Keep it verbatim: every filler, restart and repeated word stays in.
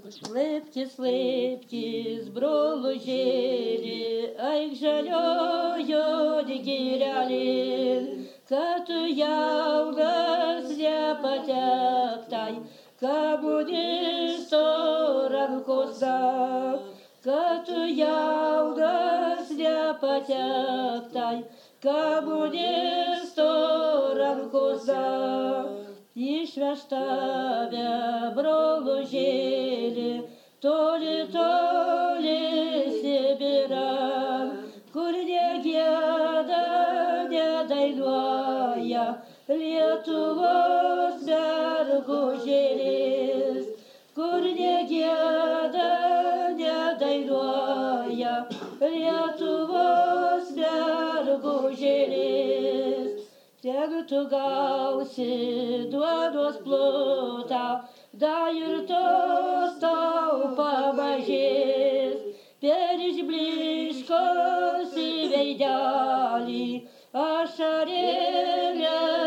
Slėpkis, slėpkis, brolužėlį, aik žaliojo girelį, kad tu jaunas nepatektai, komunisto rankose, kad tu jaunas nepatektai, komunisto rankose. Išveš tave, brolužėlį, toli, toli Sibirą, kur negieda, nedainuoja Lietuvos mergužėlis, kur negieda, nedainuoja Lietuvos mergužėlis. Ten tu gausi duonos plotą, da ir tos tau pamažės, per išbliškos į veidelį ašarėlę